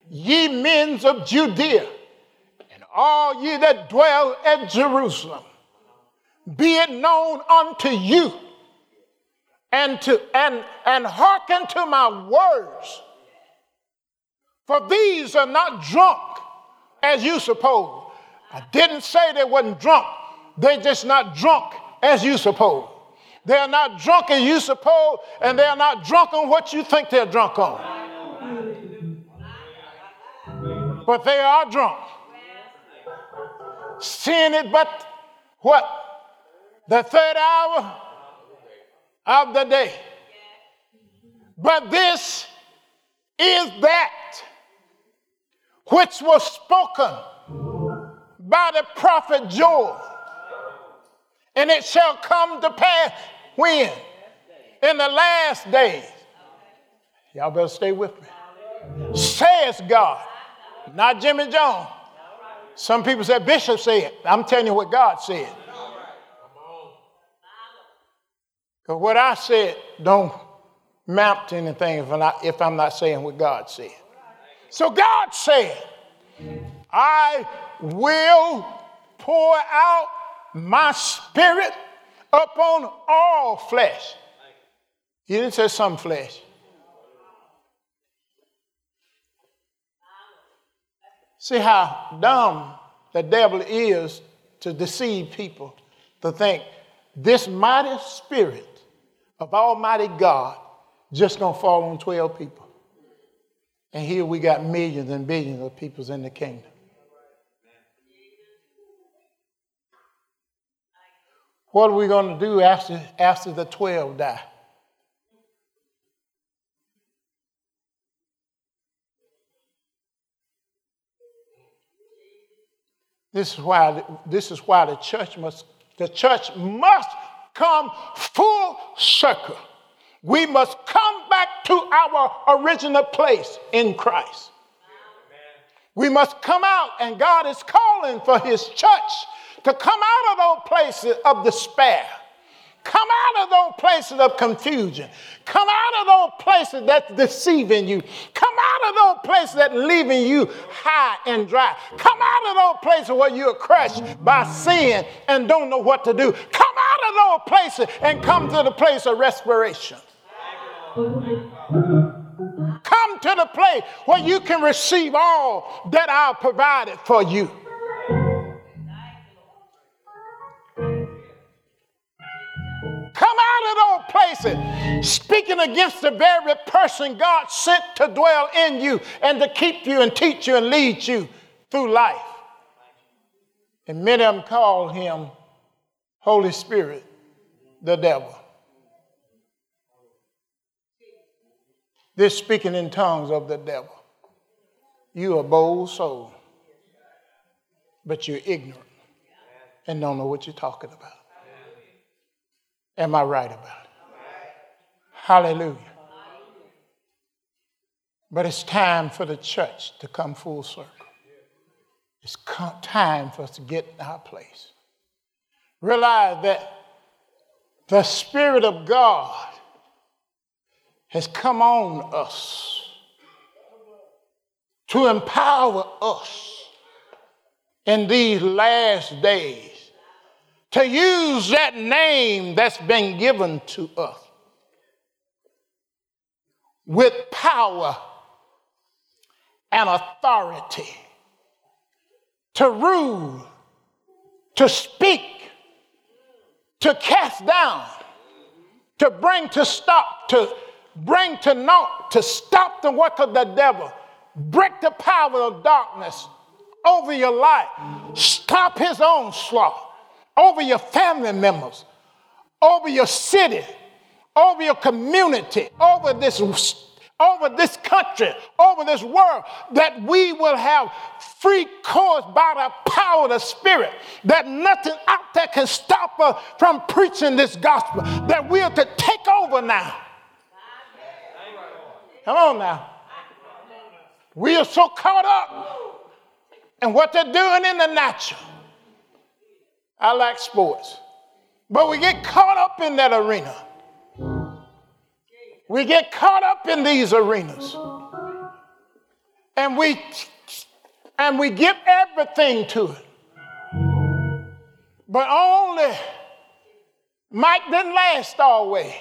ye men of Judea, and all ye that dwell at Jerusalem, be it known unto you, and hearken to my words. For these are not drunk, as you suppose. I didn't say they wasn't drunk. They're just not drunk, as you suppose. They are not drunk as you suppose, and they are not drunk on what you think they're drunk on. But they are drunk. Seeing it but what? The third hour of the day. But this is that which was spoken by the prophet Joel. And it shall come to pass when? In the last days. Y'all better stay with me. Says God, not Jimmy Jones. Some people say Bishop said. I'm telling you what God said. Because what I said don't mount to anything if I'm not saying what God said. So God said, I will pour out my spirit upon all flesh. He didn't say some flesh. See how dumb the devil is to deceive people, to think this mighty spirit of Almighty God just gonna fall on 12 people. And here we got millions and billions of people in the kingdom. What are we going to do after the 12 die? This is why the church must come full circle. We must come back to our original place in Christ. We must come out, and God is calling for his church to come out of those places of despair. Come out of those places of confusion. Come out of those places that's deceiving you. Come out of those places that leaving you high and dry. Come out of those places where you're crushed by sin and don't know what to do. Come out of those places and come to the place of respiration. Come to the place where you can receive all that I've provided for you. Come out of those places, speaking against the very person God sent to dwell in you and to keep you and teach you and lead you through life. And many of them call him Holy Spirit, the devil. This speaking in tongues of the devil. You a bold soul, but you're ignorant and don't know what you're talking about. Am I right about it? Hallelujah. But it's time for the church to come full circle. It's time for us to get in our place. Realize that the Spirit of God has come on us to empower us in these last days to use that name that's been given to us with power and authority to rule, to speak, to cast down, to bring to stop, to bring to naught, to stop the work of the devil, break the power of darkness over your life, stop his onslaught over your family members, over your city, over your community, over this country, over this world, that we will have free course by the power of the Spirit, that nothing out there can stop us from preaching this gospel, that we are to take over now. Come on now. We are so caught up in what they're doing in the natural. I like sports, but we get caught up in that arena. We get caught up in these arenas. and we give everything to it. But only Mike didn't last always.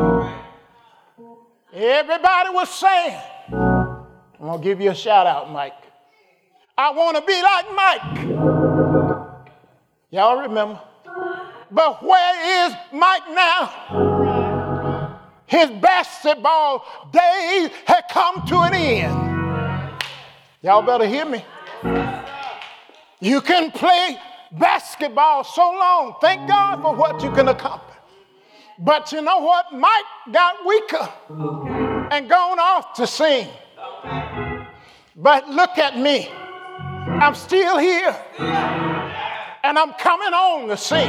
Everybody was saying, I'm going to give you a shout out, Mike. I want to be like Mike. Y'all remember? But where is Mike now? His basketball days had come to an end. Y'all better hear me. You can play basketball so long. Thank God for what you can accomplish. But you know what? Mike got weaker and gone off to sing. But look at me. I'm still here. And I'm coming on to sing.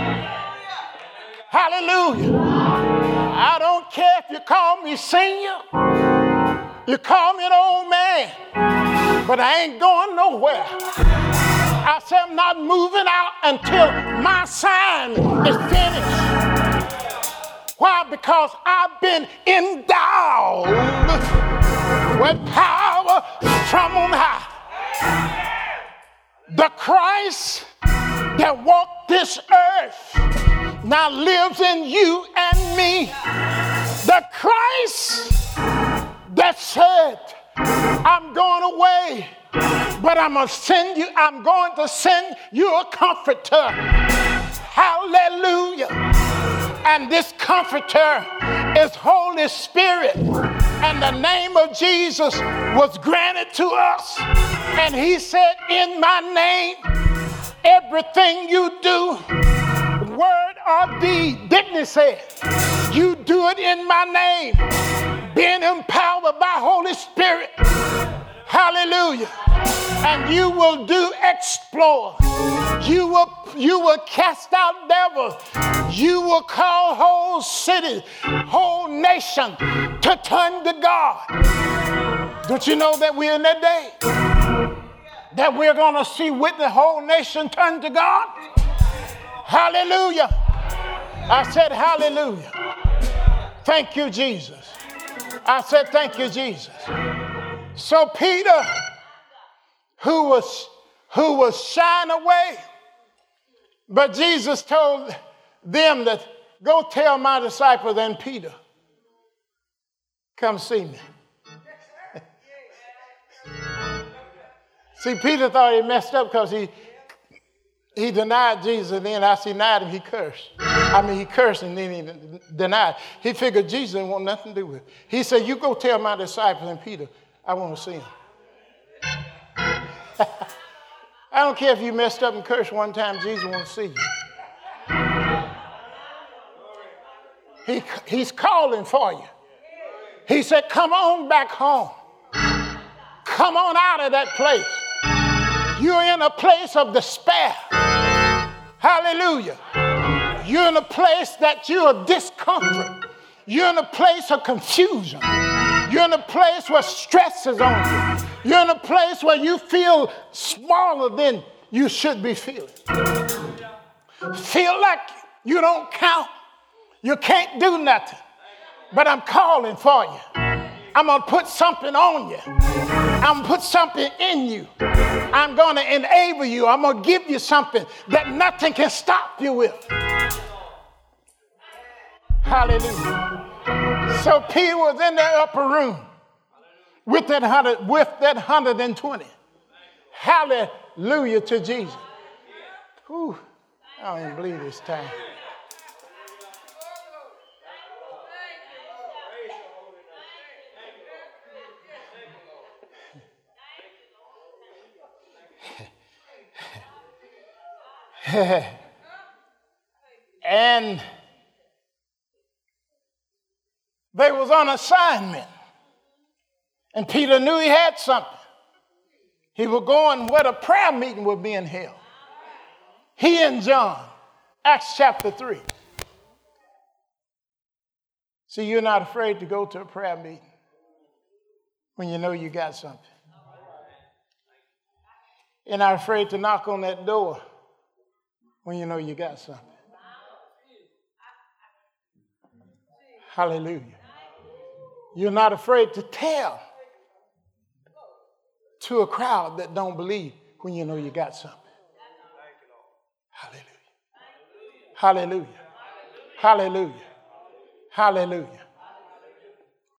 Hallelujah. I don't care if you call me senior. You call me an old man. But I ain't going nowhere. I said I'm not moving out until my sign is finished. Why? Because I've been endowed with power from on high. The Christ that walked this earth now lives in you and me. The Christ that said, I'm going away, but I'm going to send you a comforter. Hallelujah. And this comforter is Holy Spirit. And the name of Jesus was granted to us. And he said, in my name, everything you do, word or deed, didn't he say? You do it in my name, being empowered by Holy Spirit. Hallelujah. And you will do exploits. You will cast out devils. You will call whole cities, whole nation to turn to God. Don't you know that we're in that day? That we're going to see with the whole nation turn to God? Hallelujah. I said hallelujah. Thank you, Jesus. I said thank you, Jesus. So Peter, who was shying away, but Jesus told them that go tell my disciples and Peter, come see me. See, Peter thought he messed up because he denied Jesus, and then as he denied him, he cursed. He cursed and then he denied. He figured Jesus didn't want nothing to do with it. He said, you go tell my disciples and Peter, I want to see him. I don't care if you messed up and cursed one time, Jesus wants to see you. He's calling for you. He said, come on back home. Come on out of that place. You're in a place of despair. Hallelujah. You're in a place that you're discomfort. You're in a place of confusion. You're in a place where stress is on you. You're in a place where you feel smaller than you should be feeling. Feel like you don't count. You can't do nothing. But I'm calling for you. I'm going to put something on you. I'm going to put something in you. I'm going to enable you. I'm going to give you something that nothing can stop you with. Hallelujah. So Peter was in the upper room with that 120. Hallelujah to Jesus. Whew, I don't even believe this time. And they was on assignment. And Peter knew he had something. He was going where the prayer meeting was being held. He and John, Acts chapter 3. See, you're not afraid to go to a prayer meeting when you know you got something. You're not afraid to knock on that door when you know you got something. Hallelujah. You're not afraid to tell to a crowd that don't believe when you know you got something. Hallelujah. Hallelujah. Hallelujah. Hallelujah.